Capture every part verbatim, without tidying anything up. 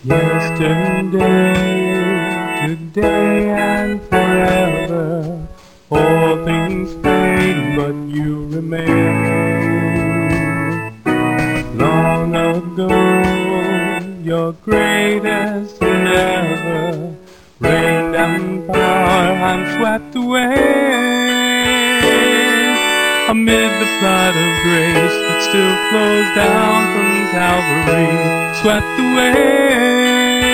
Yesterday, today, and forever, all things fade, but you remain. Long ago, you're greatest than ever. Rain down power, I'm swept away. Amid the flood of grace that still flows down from Calvary, swept away.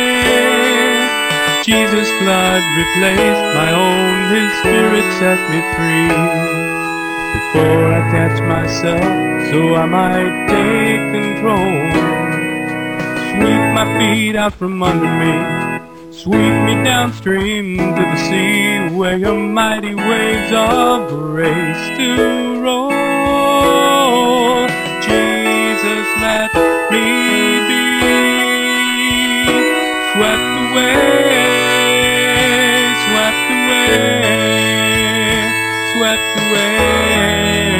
Jesus' blood replaced my own, His Spirit set me free. Before I catch myself, so I might take control. Sweep my feet out from under me, sweep me downstream to the sea, where your mighty waves of grace do roll. Jesus, let me be swept away, swept away, swept away.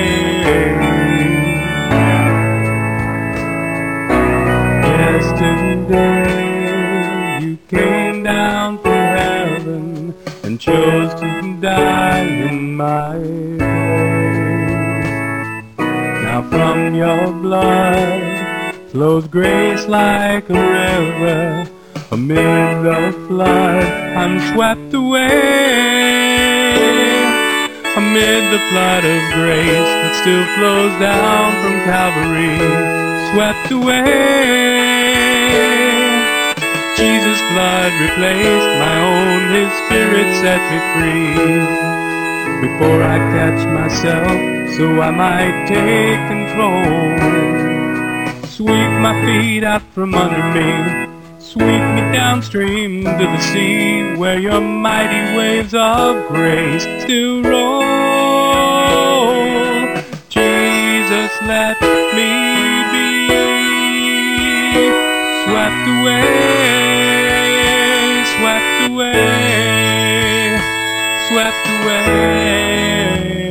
Yesterday you came down from heaven and chose to die in my place. Now from your blood flows grace like a river. Amid the flood, I'm swept away. Amid the flood of grace that still flows down from Calvary, swept away. Jesus' blood replaced my own, His Spirit set me free. Before I catch myself, so I might take control. Sweep my feet out from under me, sweep me downstream to the sea, where your mighty waves of grace still roll. Jesus, let me be swept away, swept away, swept away.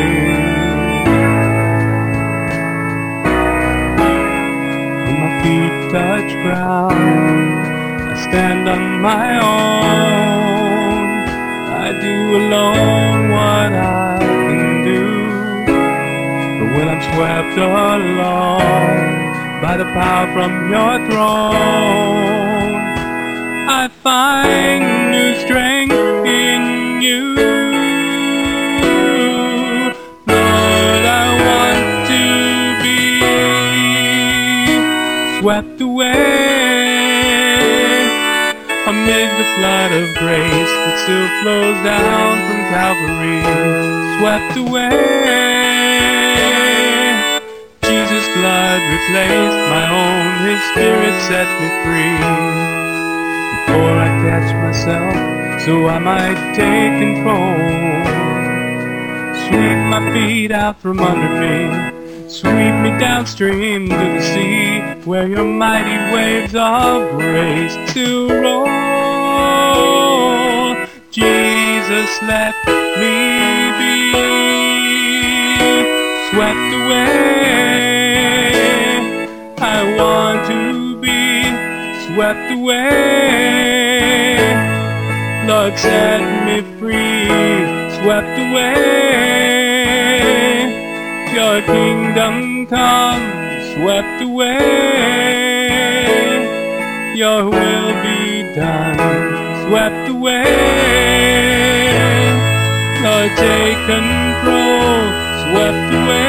When my feet touch ground, I stand on my own. I do alone what I can do. But when I'm swept along by the power from your throne, I find new strength in you. Lord, I want to be swept away amid the flood of grace that still flows down from Calvary, swept away. Jesus' blood replaced my own, His Spirit set me free. Before I catch myself, so I might take control. Sweep my feet out from under me, sweep me downstream to the sea, where your mighty waves of grace still roll. Jesus, let me be swept away. I want to be swept away. Lord, set me free, swept away. Your kingdom come, swept away. Your will be done, swept away. Lord, take control, swept away.